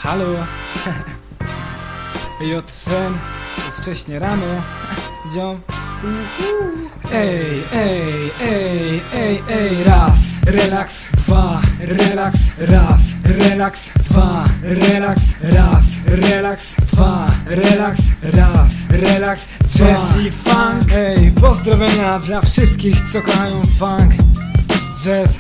Halo. JSN, to wcześnie rano. Dziom. Ej, ej, ej, ej, ej, raz, relaks, dwa, relaks, raz, relaks, dwa, relaks, raz, relaks, dwa, relaks, raz, relaks, jazz i funk. Ej, pozdrowienia dla wszystkich, co kochają funk, jazz,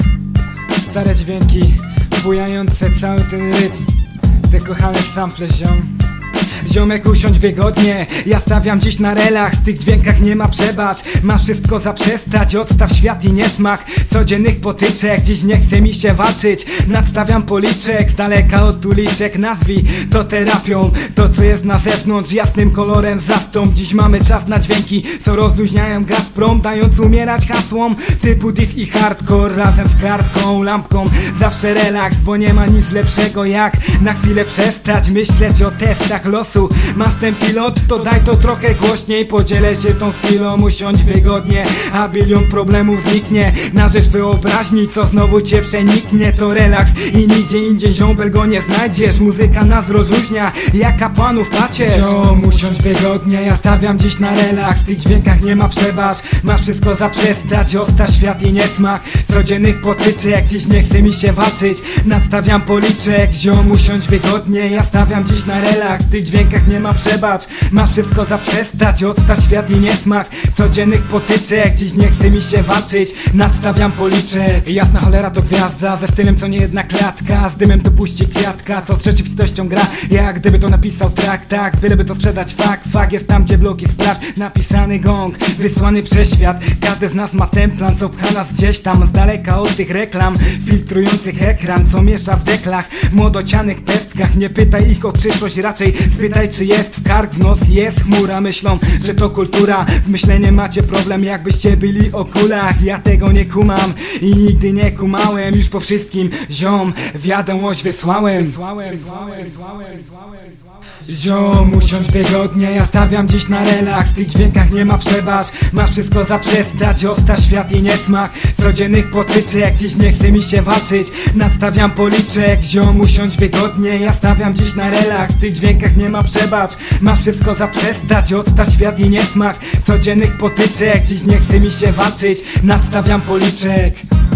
stare dźwięki, bujające cały ten rytm, te kochane sample, ziom. Ziomek, usiądź wygodnie, ja stawiam dziś na relaks. W tych dźwiękach nie ma przebacz, masz wszystko zaprzestać. Odstaw świat i niesmak codziennych potyczek. Dziś nie chce mi się walczyć, nadstawiam policzek. Z daleka od uliczek nazwij to terapią. To co jest na zewnątrz jasnym kolorem zastąp. Dziś mamy czas na dźwięki, co rozluźniają Gazprom, dając umierać hasłom typu dis i hardcore. Razem z kartką, lampką, zawsze relaks, bo nie ma nic lepszego jak na chwilę przestać myśleć o testach losu. Masz ten pilot, to daj to trochę głośniej. Podzielę się tą chwilą, usiądź wygodnie, a bilion problemów zniknie na rzecz wyobraźni, co znowu cię przeniknie. To relaks i nigdzie indziej, ziombel, go nie znajdziesz. Muzyka nas rozluźnia, jak kapłanów pacierz. Ziom, usiądź wygodnie, ja stawiam dziś na relaks. W tych dźwiękach nie ma przebacz, masz wszystko zaprzestać. Odstaw świat i niesmak codziennych potyczek. Dziś nie chce mi się walczyć, nadstawiam policzek. Ziom, usiądź wygodnie, ja stawiam dziś na relaks. W tych dźwiękach nie ma przebacz, masz wszystko zaprzestać. Odstaw świat i niesmak codziennych potyczek. Dziś nie chce mi się walczyć, nadstawiam policzek. Jasna cholera to gwiazda, ze stylem co nie jedna klatka, z dymem to puści kwiatka, co z rzeczywistością gra, jak gdyby to napisał track. Tak, byleby to sprzedać, fakt jest tam, gdzie bloki sprawdź. Napisany gong, wysłany przez świat. Każdy z nas ma ten plan, co pcha nas gdzieś tam z daleka od tych reklam filtrujących ekran, co miesza w deklach, młodocianych pestkach. Nie pytaj ich o przyszłość, raczej spytaj, czy jest w kark, w nos jest chmura. Myślą, że to kultura, z myśleniem macie problem, jakbyście byli o kulach. Ja tego nie kumam i nigdy nie kumałem. Już po wszystkim, ziom, wiadomość wysłałem. Ziom, usiądź wygodnie, ja stawiam dziś na relaks. W tych dźwiękach nie ma przebacz, masz wszystko zaprzestać. Odstaw świat i niesmak codziennych potyczek. Dziś nie chce mi się walczyć, nadstawiam policzek. Ziom, usiądź wygodnie, ja stawiam dziś na relaks. W tych dźwiękach nie ma przebacz, masz wszystko zaprzestać. Odstaw świat i niesmak codziennych potyczek. Dziś nie chce mi się walczyć, nadstawiam policzek.